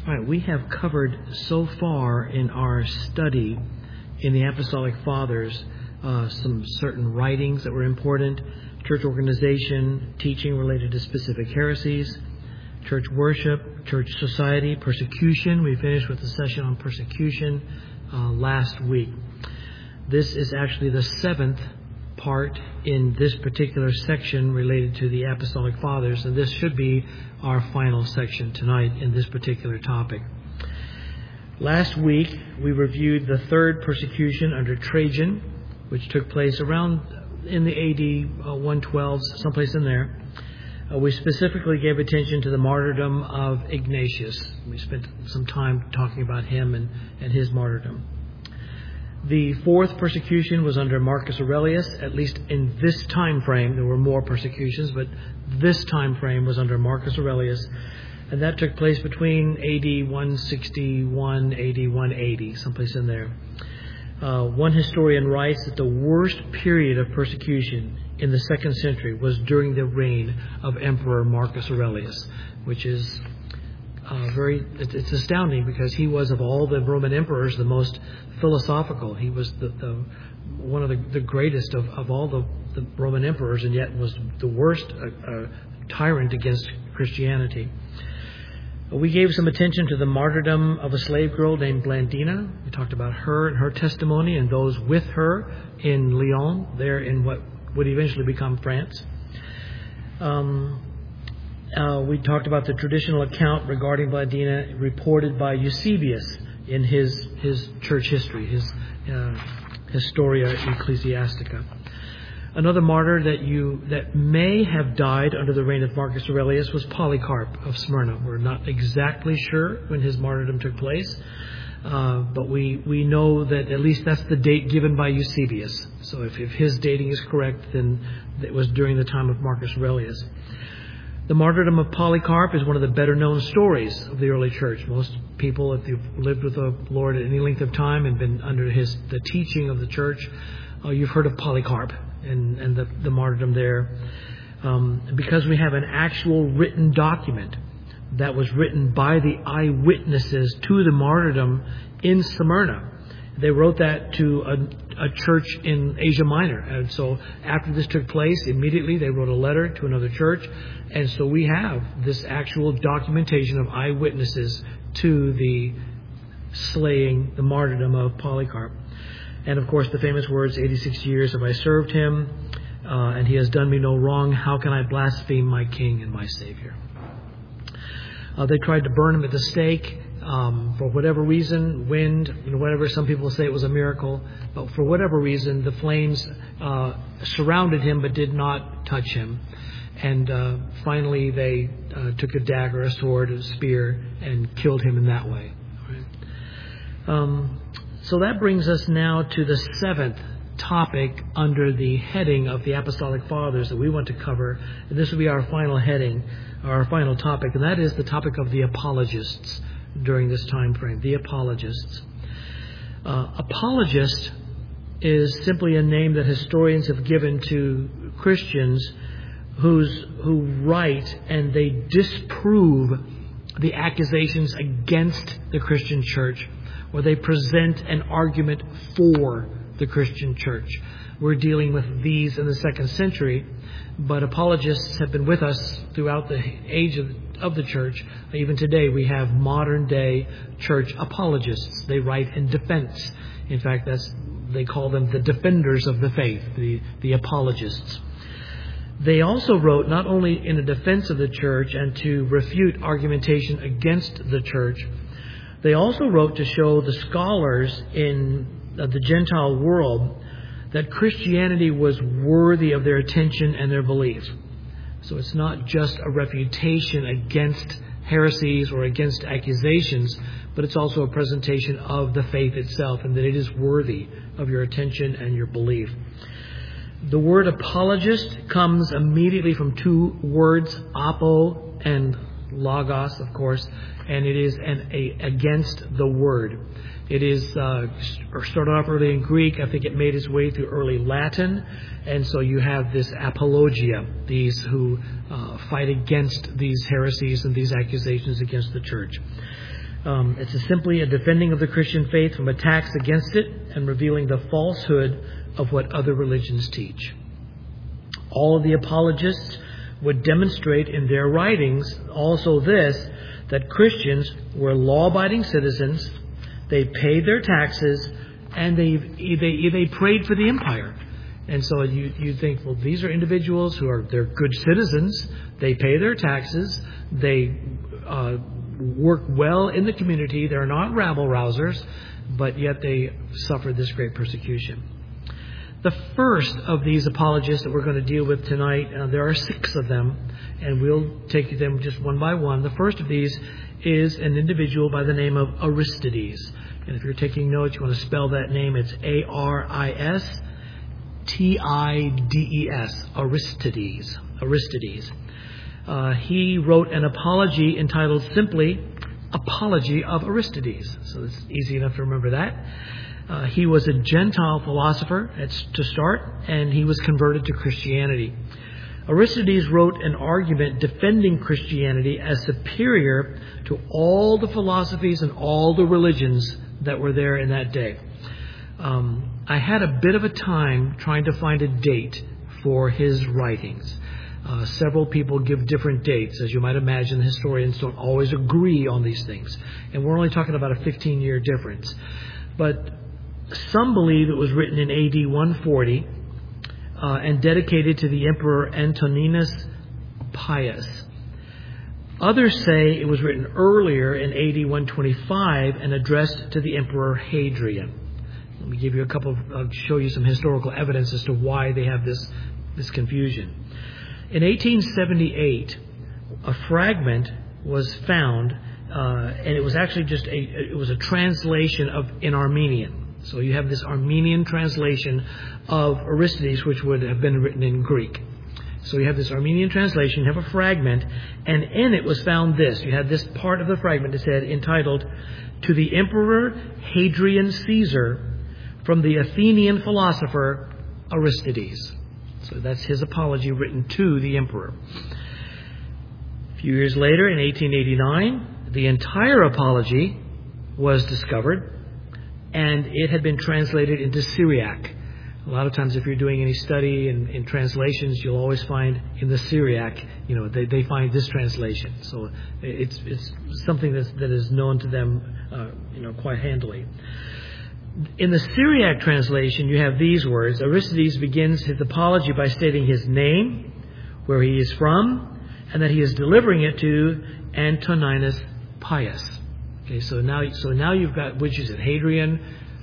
All right, we have covered so far in our study in the Apostolic Fathers some certain writings that were important, church organization, teaching related to specific heresies, church worship, church society, persecution. We finished with the session on persecution last week. This is actually the seventh part in this particular section related to the Apostolic Fathers, and this should be our final section tonight in this particular topic. Last week, we reviewed the third persecution under Trajan, which took place around in the AD 112s, someplace in there. We specifically gave attention to the martyrdom of Ignatius. We spent some time talking about him and his martyrdom. The fourth persecution was under Marcus Aurelius, at least in this time frame. There were more persecutions, but this time frame was under Marcus Aurelius, and that took place between AD 161, AD 180, someplace in there. One historian writes that the worst period of persecution in the 2nd century was during the reign of Emperor Marcus Aurelius, which is it's astounding because he was, of all the Roman emperors, the most philosophical. He was one of the greatest of all the Roman emperors, and yet was the worst tyrant against Christianity. We gave some attention to the martyrdom of a slave girl named Blandina. We talked about her and her testimony and those with her in Lyon, there in what would eventually become France. We talked about the traditional account regarding Blandina reported by Eusebius in his church history, his Historia Ecclesiastica. Another martyr that may have died under the reign of Marcus Aurelius was Polycarp of Smyrna. We're not exactly sure when his martyrdom took place, but we know that at least that's the date given by Eusebius. So if his dating is correct, then it was during the time of Marcus Aurelius. The martyrdom of Polycarp is one of the better known stories of the early church. Most people, if you've lived with the Lord at any length of time and been under the teaching of the church, you've heard of Polycarp and the martyrdom there. Because we have an actual written document that was written by the eyewitnesses to the martyrdom in Smyrna. They wrote that to a church in Asia Minor. And so after this took place, immediately they wrote a letter to another church. And so we have this actual documentation of eyewitnesses to the slaying, the martyrdom of Polycarp. And of course, the famous words, 86 years have I served him, and he has done me no wrong. How can I blaspheme my King and my Savior? They tried to burn him at the stake. For whatever reason, wind, whatever, some people say it was a miracle, but for whatever reason, the flames surrounded him but did not touch him. And finally, they took a dagger, a sword, a spear, and killed him in that way. So that brings us now to the seventh topic under the heading of the Apostolic Fathers that we want to cover. And this will be our final heading, our final topic, and that is the topic of the apologists during this time frame, the apologists. Apologist is simply a name that historians have given to Christians who write and they disprove the accusations against the Christian church, or they present an argument for the Christian church. We're dealing with these in the 2nd century, but apologists have been with us throughout the age of the church. Even today, we have modern day church apologists. They write in defense. In fact, they call them the defenders of the faith, the apologists. They also wrote not only in a defense of the church and to refute argumentation against the church, they also wrote to show the scholars in the Gentile world that Christianity was worthy of their attention and their belief. So it's not just a refutation against heresies or against accusations, but it's also a presentation of the faith itself and that it is worthy of your attention and your belief. The word apologist comes immediately from two words, apo and logos, of course, and it is against the Word. It is started off early in Greek. I think it made its way through early Latin. And so you have this apologia, these who fight against these heresies and these accusations against the church. It's simply a defending of the Christian faith from attacks against it and revealing the falsehood of what other religions teach. All of the apologists would demonstrate in their writings also this, that Christians were law-abiding citizens, they paid their taxes, and they prayed for the empire. And so you think, well, these are individuals they're good citizens, they pay their taxes, they work well in the community, they're not rabble-rousers, but yet they suffered this great persecution. The first of these apologists that we're going to deal with tonight, there are 6 of them, and we'll take them just one by one. The first of these is an individual by the name of Aristides. And if you're taking notes, you want to spell that name. It's Aristides, Aristides. He wrote an apology entitled simply Apology of Aristides. So it's easy enough to remember that. He was a Gentile philosopher to start, and he was converted to Christianity. Aristides wrote an argument defending Christianity as superior to all the philosophies and all the religions that were there in that day. I had a bit of a time trying to find a date for his writings. Several people give different dates. As you might imagine, historians don't always agree on these things. And we're only talking about a 15-year difference. But some believe it was written in AD 140 and dedicated to the Emperor Antoninus Pius. Others say it was written earlier in AD 125 and addressed to the Emperor Hadrian. Let me give you I'll show you some historical evidence as to why they have this confusion. In 1878, a fragment was found, and it was actually it was a translation in Armenian. So you have this Armenian translation of Aristides, which would have been written in Greek. So you have this Armenian translation, you have a fragment, and in it was found this. You had this part of the fragment that said, entitled, "To the Emperor Hadrian Caesar, from the Athenian philosopher Aristides." So that's his apology written to the emperor. A few years later, in 1889, the entire apology was discovered, and it had been translated into Syriac. A lot of times if you're doing any study in translations, you'll always find in the Syriac, they find this translation. So it's something that is known to them, quite handily. In the Syriac translation, you have these words. Aristides begins his apology by stating his name, where he is from, and that he is delivering it to Antoninus Pius. Okay, so now you've got, which is it, Hadrian,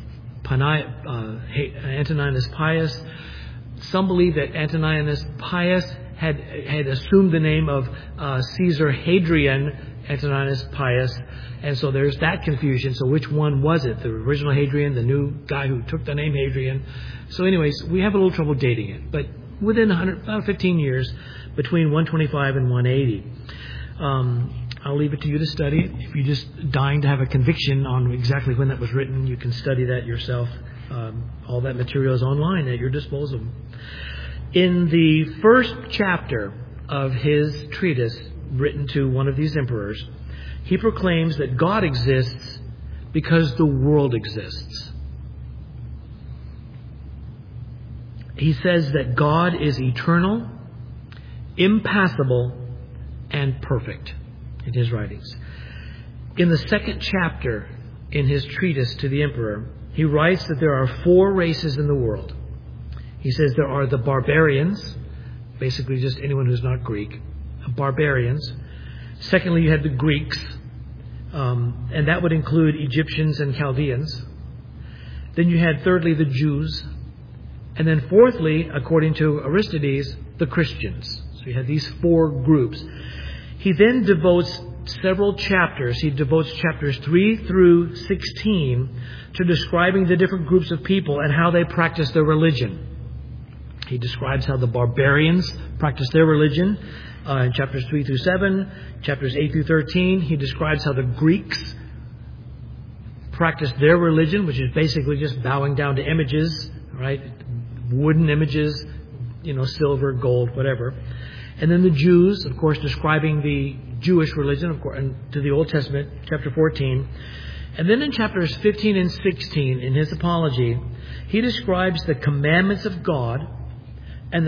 Antoninus Pius. Some believe that Antoninus Pius had assumed the name of Caesar Hadrian Antoninus Pius, and so there's that confusion. So which one was it? The original Hadrian, the new guy who took the name Hadrian? So anyways, we have a little trouble dating it, but within about 15 years, between 125 and 180. I'll leave it to you to study. If you're just dying to have a conviction on exactly when that was written, you can study that yourself. All that material is online at your disposal. In the first chapter of his treatise, written to one of these emperors, he proclaims that God exists because the world exists. He says that God is eternal, impassible, and perfect in his writings. In the second chapter in his treatise to the emperor, he writes that there are 4 races in the world. He says there are the barbarians, basically just anyone who's not Greek, barbarians. Secondly, you had the Greeks, and that would include Egyptians and Chaldeans. Then you had, thirdly, the Jews. And then fourthly, according to Aristides, the Christians. So you had these 4 groups. He then devotes several chapters. He devotes chapters 3 through 16 to describing the different groups of people and how they practice their religion. He describes how the barbarians practice their religion, In chapters 3 through 7, chapters 8 through 13, he describes how the Greeks practiced their religion, which is basically just bowing down to images, right? Wooden images, silver, gold, whatever. And then the Jews, of course, describing the Jewish religion, of course, to the Old Testament, chapter 14. And then in chapters 15 and 16, in his apology, he describes the commandments of God and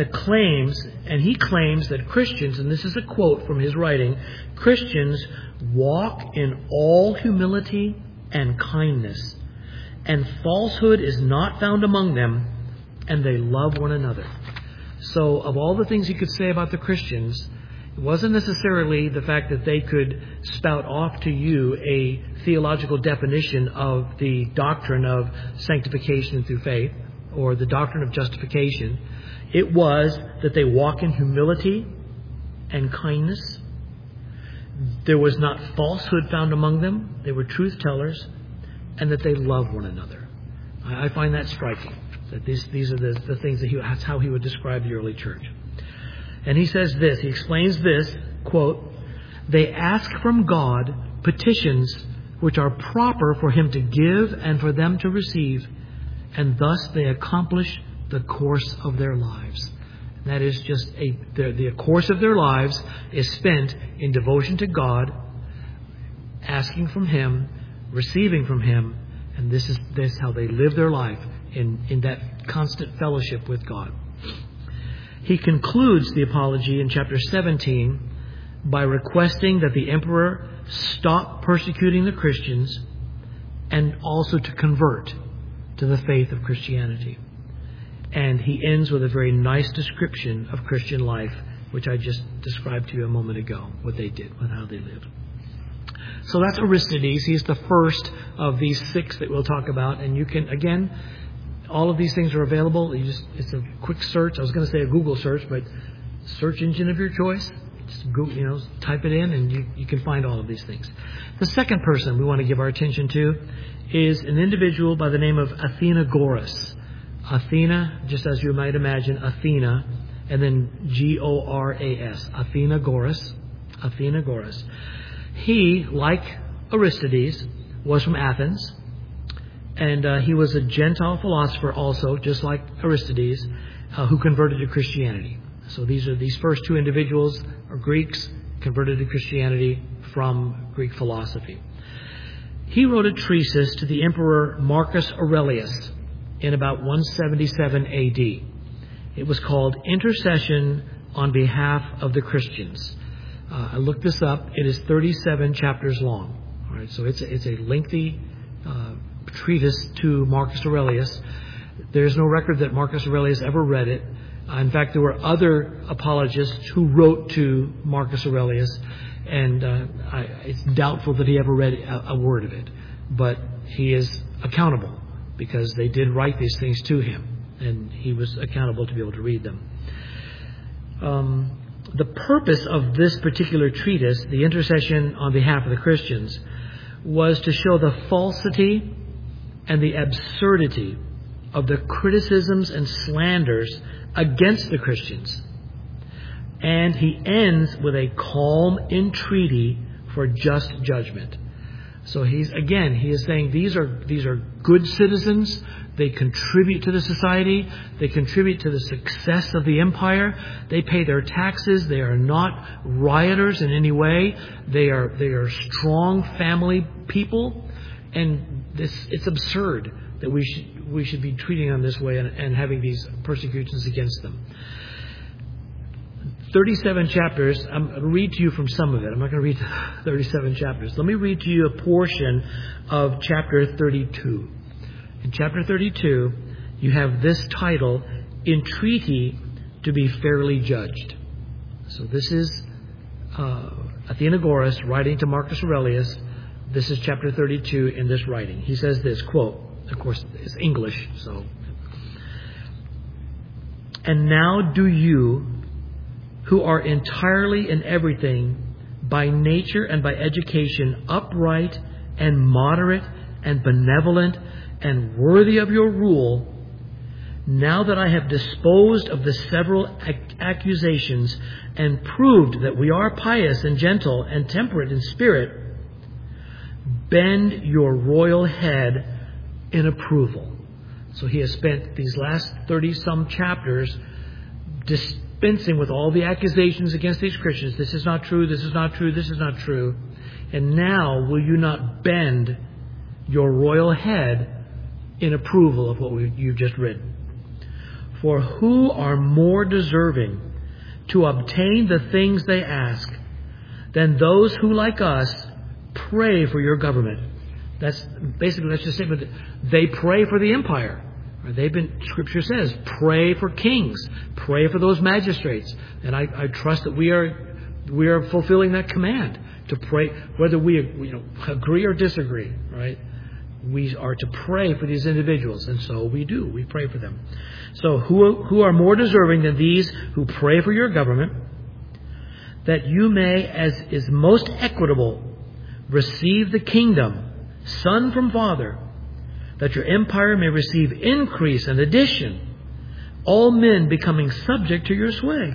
he claims that Christians, and this is a quote from his writing, Christians walk in all humility and kindness, and falsehood is not found among them, and they love one another. So of all the things you could say about the Christians, it wasn't necessarily the fact that they could spout off to you a theological definition of the doctrine of sanctification through faith or the doctrine of justification. It was that they walk in humility and kindness. There was not falsehood found among them. They were truth tellers, and that they love one another. I find that striking. That these are the things that's how he would describe the early church. And he says this, he explains this, quote, they ask from God petitions which are proper for him to give and for them to receive, and thus they accomplish the course of their lives. That is just the course of their lives is spent in devotion to God, asking from him, receiving from him, and this is how they live their life in that constant fellowship with God. He concludes the apology in chapter 17 by requesting that the emperor stop persecuting the Christians and also to convert to the faith of Christianity. And he ends with a very nice description of Christian life, which I just described to you a moment ago, what they did, and how they lived. So that's Aristides. He's the first of these 6 that we'll talk about. And you can, again, all of these things are available. It's a quick search. I was going to say a Google search, but search engine of your choice. Just Google, type it in, and you can find all of these things. The second person we want to give our attention to is an individual by the name of Athenagoras. Athena, just as you might imagine, Athena, and then Goras. Athenagoras. He, like Aristides, was from Athens. And he was a Gentile philosopher also, just like Aristides, who converted to Christianity. So these first 2 individuals are Greeks, converted to Christianity from Greek philosophy. He wrote a treatise to the Emperor Marcus Aurelius in about 177 A.D. It was called Intercession on Behalf of the Christians. I looked this up. It is 37 chapters long. All right, so it's a lengthy treatise to Marcus Aurelius. There's no record that Marcus Aurelius ever read it. In fact, there were other apologists who wrote to Marcus Aurelius, and it's doubtful that he ever read a word of it. But he is accountable because they did write these things to him, and he was accountable to be able to read them. The purpose of this particular treatise, the Intercession on Behalf of the Christians, was to show the falsity and the absurdity of the criticisms and slanders against the Christians. And he ends with a calm entreaty for just judgment. So he is saying these are good citizens. They contribute to the society. They contribute to the success of the empire. They pay their taxes. They are not rioters in any way. They are strong family people. And it's absurd that we should be treating them this way and having these persecutions against them. 37 chapters. I'm going to read to you from some of it. I'm not going to read 37 chapters. Let me read to you a portion of chapter 32. In chapter 32, you have this title, Entreaty to be Fairly Judged. So this is Athenagoras writing to Marcus Aurelius. This is chapter 32 in this writing. He says this, quote, of course, it's English, so. And now do you, who are entirely in everything, by nature and by education, upright and moderate and benevolent and worthy of your rule, now that I have disposed of the several accusations and proved that we are pious and gentle and temperate in spirit, bend your royal head in approval. So he has spent these last 30-some chapters dispensing with all the accusations against these Christians. This is not true, this is not true, this is not true. And now will you not bend your royal head in approval of what you've just read? For who are more deserving to obtain the things they ask than those who, like us, pray for your government? That's just a statement that they pray for the empire. Scripture says, pray for kings, pray for those magistrates. And I trust that we are fulfilling that command to pray, whether we agree or disagree, right? We are to pray for these individuals, and so we do. We pray for them. So who are more deserving than these who pray for your government, that you may, as is most equitable, receive the kingdom, son from father, that your empire may receive increase and addition, all men becoming subject to your sway.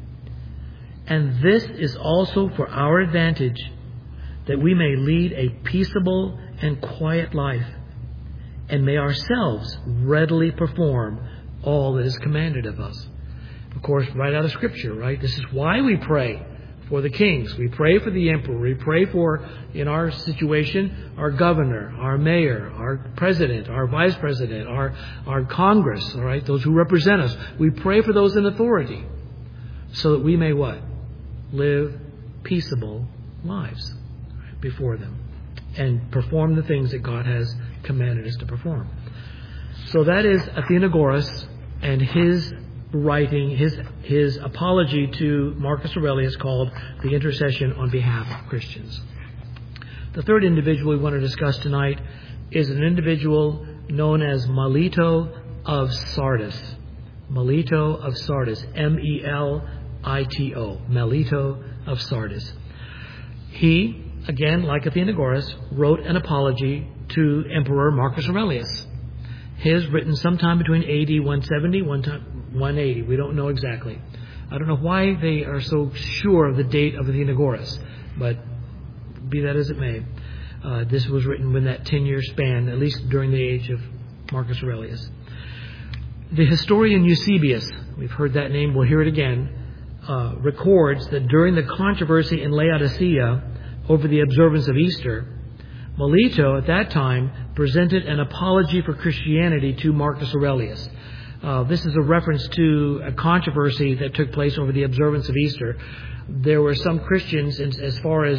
And this is also for our advantage, that we may lead a peaceable and quiet life, and may ourselves readily perform all that is commanded of us. Of course, right out of Scripture, right? This is why we pray for the kings. We pray for the emperor. We pray for, in our situation, our governor, our mayor, our president, our vice president, our Congress, all right? Those who represent us. We pray for those in authority so that we may what? Live peaceable lives before them and perform the things that God has commanded us to perform. So that is Athenagoras and his writing, his apology to Marcus Aurelius, called The Intercession on Behalf of Christians. The third individual we want to discuss tonight is an individual known as Melito of Sardis. Melito of Sardis. M-E-L-I-T-O. Melito of Sardis. He, again, like Athenagoras, wrote an apology to Emperor Marcus Aurelius. His written sometime between AD 170 and 180. We don't know exactly. I don't know why they are so sure of the date of Athenagoras, but be that as it may, this was written within that 10-year span, at least during the age of Marcus Aurelius. The historian Eusebius, we've heard that name, we'll hear it again, records that during the controversy in Laodicea over the observance of Easter, Melito at that time presented an apology for Christianity to Marcus Aurelius. This is a reference to a controversy that took place over the observance of Easter. There were some Christians, as far as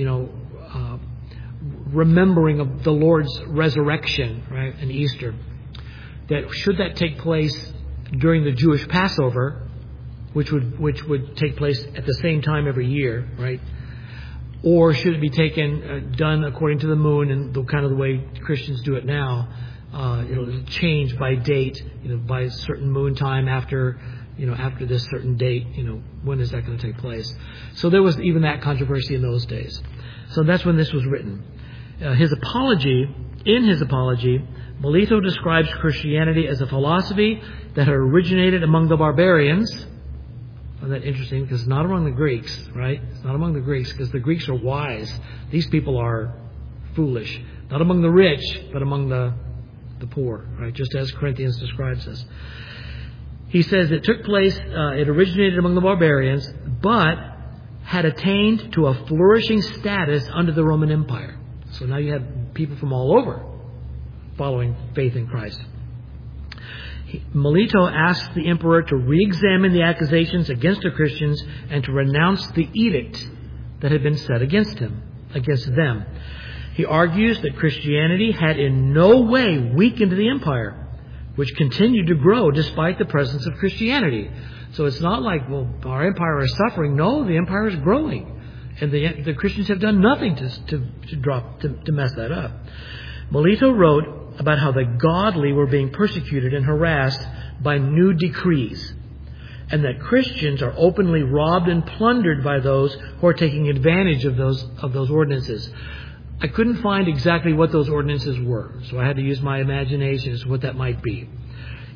remembering of the Lord's resurrection, right, and Easter, that should that take place during the Jewish Passover, which would take place at the same time every year, right? Or should it be done according to the moon and the kind of the way Christians do it now? It'll change by date, by a certain moon time after this certain date. When is that going to take place? So there was even that controversy in those days. So that's when this was written. In his apology, Melito describes Christianity as a philosophy that had originated among the barbarians. Isn't that interesting? Because it's not among the Greeks, right? It's not among the Greeks, because the Greeks are wise. These people are foolish. Not among the rich, but among the poor, right? Just as Corinthians describes us. He says it took place, it originated among the barbarians, but had attained to a flourishing status under the Roman Empire. So now you have people from all over following faith in Christ. Melito asked the emperor to re-examine the accusations against the Christians and to renounce the edict that had been set against them. He argues that Christianity had in no way weakened the empire, which continued to grow despite the presence of Christianity. So it's not like, well, our empire is suffering. No, the empire is growing. And the Christians have done nothing to mess that up. Melito wrote about how the godly were being persecuted and harassed by new decrees, and that Christians are openly robbed and plundered by those who are taking advantage of those ordinances. I couldn't find exactly what those ordinances were, so I had to use my imagination as to what that might be.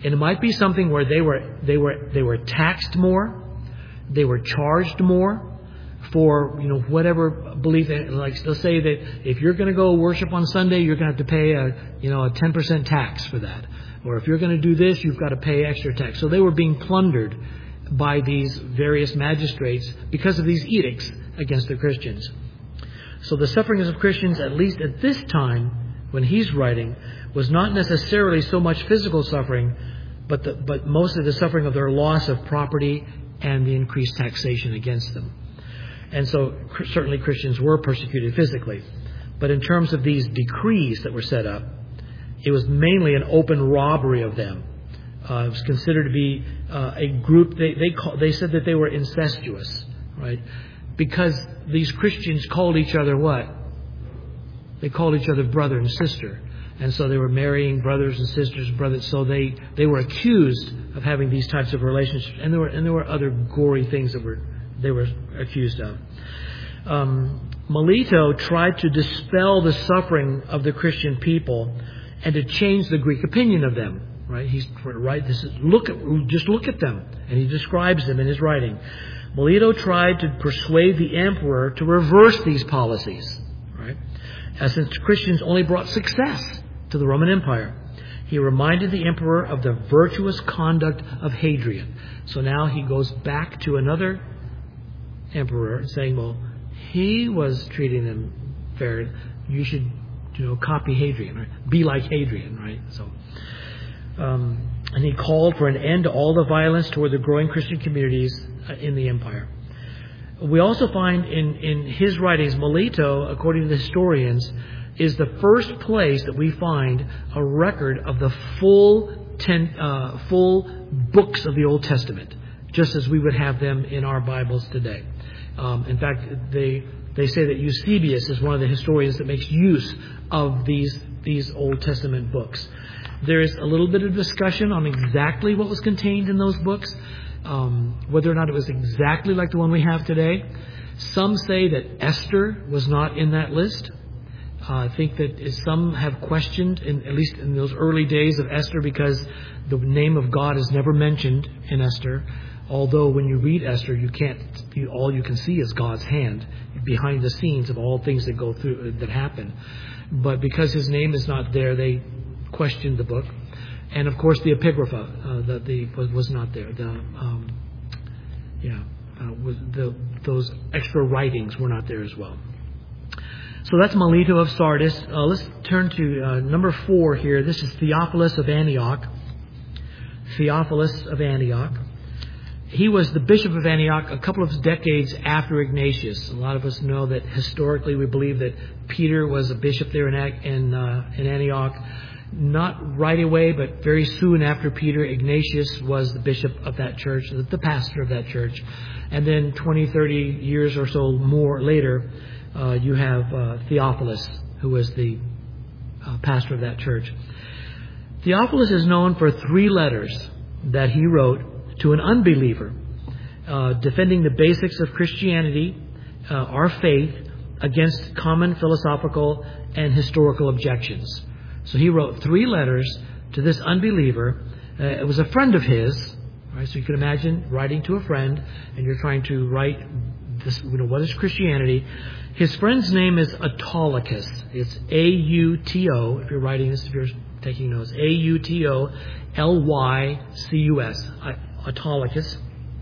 And it might be something where they were taxed more, they were charged more for whatever belief. Like let's say that if you're going to go worship on Sunday, you're going to have to pay a 10% tax for that. Or if you're going to do this, you've got to pay extra tax. So they were being plundered by these various magistrates because of these edicts against the Christians. So the sufferings of Christians, at least at this time when he's writing, was not necessarily so much physical suffering, but mostly the suffering of their loss of property and the increased taxation against them. And so certainly Christians were persecuted physically. But in terms of these decrees that were set up, it was mainly an open robbery of them. It was considered to be a group. They said that they were incestuous, right? Because these Christians called each other what? They called each other brother and sister. And so they were marrying brothers and sisters, brothers. So they were accused of having these types of relationships. And there were other gory things that they were accused of. Melito tried to dispel the suffering of the Christian people and to change the Greek opinion of them. Right? Just look at them, and he describes them in his writing. Melito tried to persuade the emperor to reverse these policies, right? Since Christians only brought success to the Roman Empire. He reminded the emperor of the virtuous conduct of Hadrian. So now he goes back to another emperor saying, well, he was treating them fair. You should, copy Hadrian, right? Be like Hadrian, right? So, and he called for an end to all the violence toward the growing Christian communities in the empire. We also find in his writings, Melito, according to the historians, is the first place that we find a record of the full books of the Old Testament, just as we would have them in our Bibles today. In fact, they say that Eusebius is one of the historians that makes use of these Old Testament books. There is a little bit of discussion on exactly what was contained in those books, whether or not it was exactly like the one we have today. Some say that Esther was not in that list. I think that some have questioned, at least in those early days of Esther, because the name of God is never mentioned in Esther. Although when you read Esther, all you can see is God's hand behind the scenes of all things that go through that happen. But because his name is not there, they questioned the book. And of course, the Epigrapha was not there. Those extra writings were not there as well. So that's Melito of Sardis. Let's turn to number 4 here. This is Theophilus of Antioch. Theophilus of Antioch. He was the bishop of Antioch a couple of decades after Ignatius. A lot of us know that historically we believe that Peter was a bishop there in Antioch. Not right away, but very soon after Peter, Ignatius was the bishop of that church, the pastor of that church. And then 20, 30 years or so more later, you have Theophilus, who was the pastor of that church. Theophilus is known for 3 letters that he wrote to an unbeliever, defending the basics of Christianity, our faith, against common philosophical and historical objections. So he wrote 3 letters to this unbeliever. It was a friend of his, right? So you can imagine writing to a friend, and you're trying to write this. What is Christianity? His friend's name is Autolycus. It's A-U-T-O. If you're writing this, if you're taking notes, A-U-T-O-L-Y-C-U-S. Autolycus.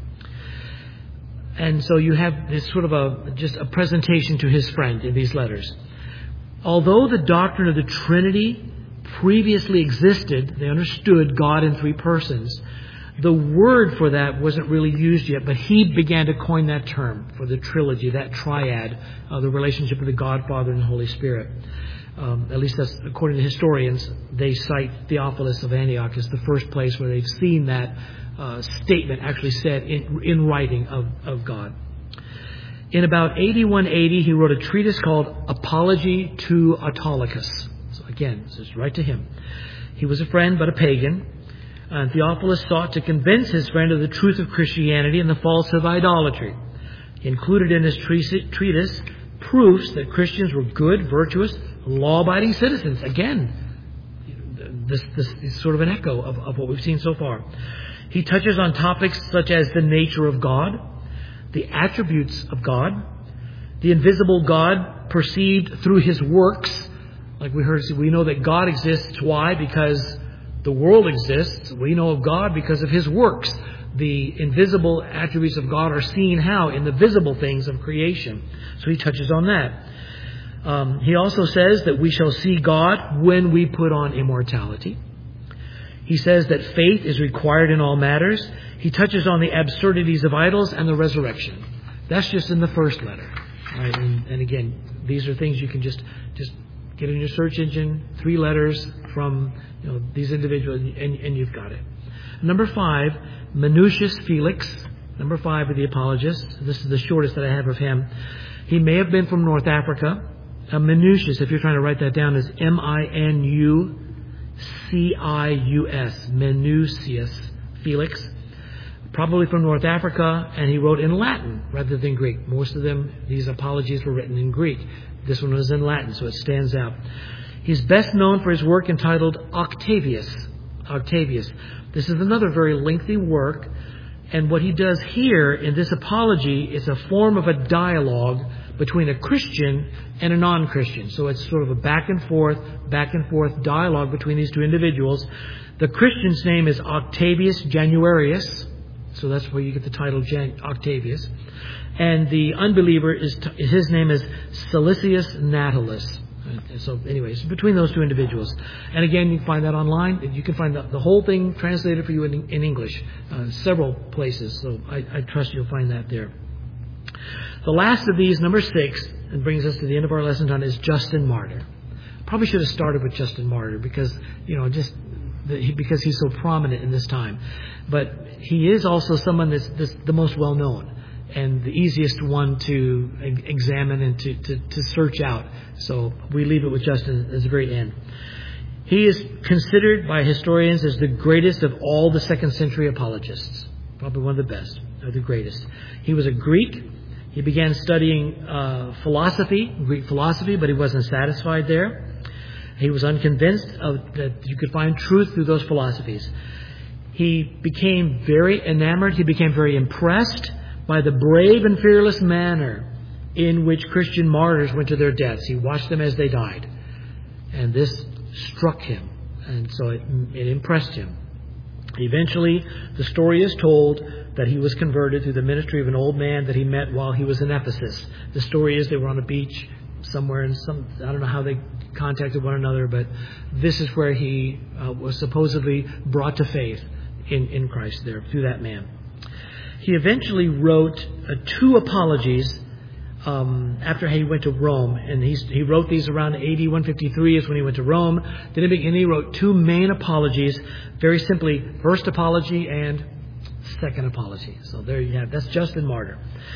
And so you have this sort of just a presentation to his friend in these letters. Although the doctrine of the Trinity previously existed, they understood God in 3 persons. The word for that wasn't really used yet, but he began to coin that term for the trilogy, that triad, the relationship of the God, Father, and the Holy Spirit. At least that's according to historians. They cite Theophilus of Antioch as the first place where they've seen that statement actually said in writing of God. In about 8180, he wrote a treatise called Apology to Autolycus. So again, this is right to him. He was a friend, but a pagan. And Theophilus sought to convince his friend of the truth of Christianity and the falsehood of idolatry. He included in his treatise proofs that Christians were good, virtuous, law-abiding citizens. Again, this is sort of an echo of what we've seen so far. He touches on topics such as the nature of God, the attributes of God, the invisible God perceived through His works. Like we heard, we know that God exists. Why? Because the world exists. We know of God because of His works. The invisible attributes of God are seen how? In the visible things of creation. So he touches on that. He also says that we shall see God when we put on immortality. He says that faith is required in all matters. He touches on the absurdities of idols and the resurrection. That's just in the first letter. Right? And again, these are things you can just get in your search engine, 3 letters from these individuals, and you've got it. Number 5, Minucius Felix. Number 5 of the apologists. This is the shortest that I have of him. He may have been from North Africa. Minucius, if you're trying to write that down, is Minucius. Minucius Felix. Probably from North Africa, and he wrote in Latin rather than Greek. Most of them, these apologies were written in Greek. This one was in Latin, so it stands out. He's best known for his work entitled Octavius. Octavius. This is another very lengthy work, and what he does here in this apology is a form of a dialogue between a Christian and a non-Christian. So it's sort of a back and forth dialogue between these two individuals. The Christian's name is Octavius Januarius, so that's where you get the title Octavius. And the unbeliever, his name is Silicius Natalis. So anyways, between those two individuals. And again, you can find that online. You can find the whole thing translated for you in English, several places. So I trust you'll find that there. The last of these, number 6, and brings us to the end of our lesson time, is Justin Martyr. Probably should have started with Justin Martyr because, because he's so prominent in this time. But he is also someone that's the most well known and the easiest one to examine and to search out. So we leave it with Justin at the very end. He is considered by historians as the greatest of all the 2nd century apologists. Probably one of the best, or the greatest. He was a Greek. He began studying Greek philosophy, but he wasn't satisfied there. He was unconvinced that you could find truth through those philosophies. He became very enamored. He became very impressed by the brave and fearless manner in which Christian martyrs went to their deaths. He watched them as they died. And this struck him. And so it impressed him. Eventually, the story is told that he was converted through the ministry of an old man that he met while he was in Ephesus. The story is they were on a beach somewhere, and I don't know how they contacted one another, but this is where he was supposedly brought to faith in Christ there, through that man. He eventually wrote 2 apologies after he went to Rome, and he wrote these around AD 153 is when he went to Rome. Then he wrote 2 main apologies, very simply, first apology and second apology. So there you have. That's Justin Martyr.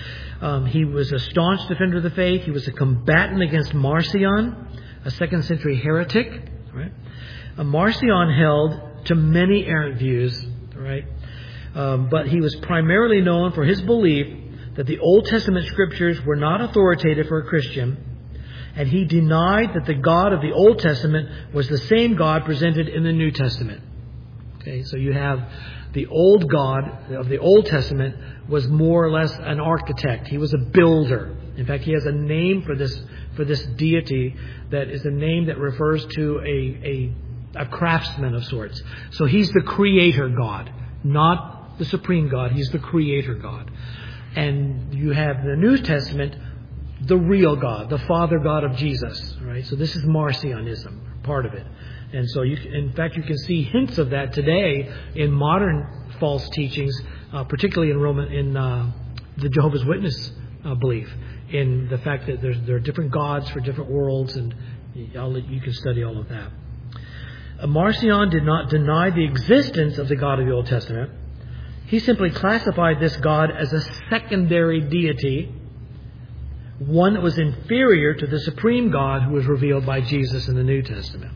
He was a staunch defender of the faith. He was a combatant against Marcion, a 2nd century heretic. Right? Marcion held to many errant views. Right? But he was primarily known for his belief that the Old Testament scriptures were not authoritative for a Christian, and he denied that the God of the Old Testament was the same God presented in the New Testament. Okay, so you have the old God of the Old Testament was more or less an architect. He was a builder. In fact, he has a name for this deity that is a name that refers to a craftsman of sorts. So he's the creator God, not the supreme God. He's the creator God. And you have the New Testament, the real God, the Father God of Jesus. Right? So this is Marcionism, part of it. And so, in fact, you can see hints of that today in modern false teachings, particularly in the Jehovah's Witness belief, in the fact that there are different gods for different worlds, and you can study all of that. Marcion did not deny the existence of the God of the Old Testament. He simply classified this God as a secondary deity, one that was inferior to the supreme God who was revealed by Jesus in the New Testament.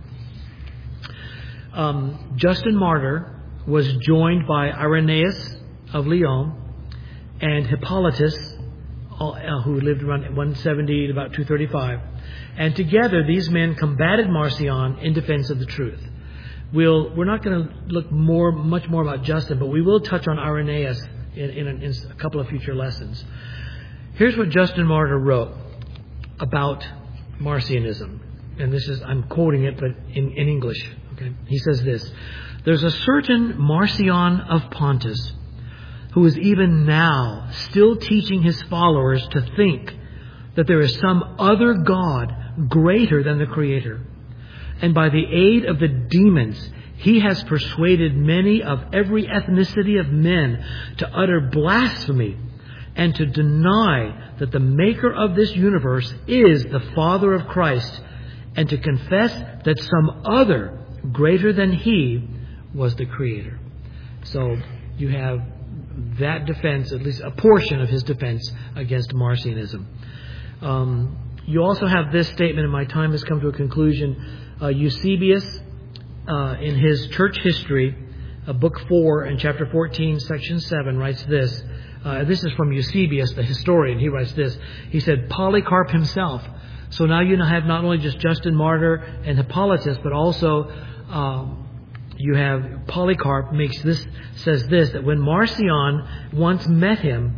Justin Martyr was joined by Irenaeus of Lyon and Hippolytus, who lived around 170 to about 235. And together, these men combated Marcion in defense of the truth. We're not going to look much more about Justin, but we will touch on Irenaeus in a couple of future lessons. Here's what Justin Martyr wrote about Marcionism. And I'm quoting it, but in English. Okay? He says this: "There's a certain Marcion of Pontus who is even now still teaching his followers to think that there is some other God greater than the Creator. And by the aid of the demons, he has persuaded many of every ethnicity of men to utter blasphemy and to deny that the Maker of this universe is the Father of Christ, and to confess that some other greater than he was the Creator." So you have that defense, at least a portion of his defense against Marcionism. You also have this statement, and my time has come to a conclusion. Eusebius, in his church history, book 4 and chapter 14, section 7, writes this. This is from Eusebius, the historian. He writes this. He said, "Polycarp himself." So now you have not only just Justin Martyr and Hippolytus, but also you have Polycarp says this, that when Marcion once met him,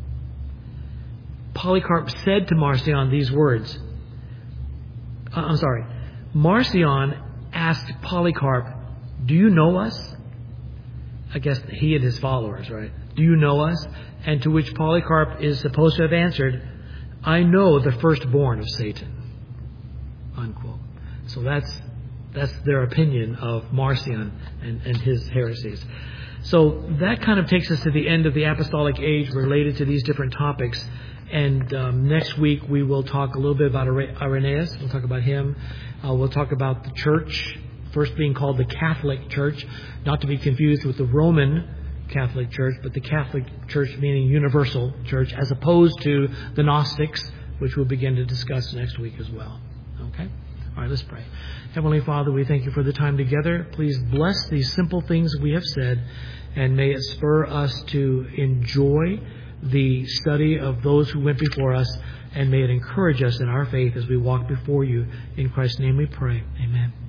Polycarp said to Marcion these words. Marcion asked Polycarp, "Do you know us?" I guess he and his followers, right? "Do you know us?" And to which Polycarp is supposed to have answered, "I know the firstborn of Satan." Unquote. So that's their opinion of Marcion and his heresies. So that kind of takes us to the end of the apostolic age related to these different topics. And next week we will talk a little bit about Irenaeus. We'll talk about him. We'll talk about the church, first being called the Catholic Church, not to be confused with the Roman Catholic Church, but the Catholic Church meaning universal church, as opposed to the Gnostics, which we'll begin to discuss next week as well. Okay? All right, let's pray. Heavenly Father, we thank you for the time together. Please bless these simple things we have said, and may it spur us to enjoy the study of those who went before us, and may it encourage us in our faith as we walk before you. In Christ's name we pray. Amen.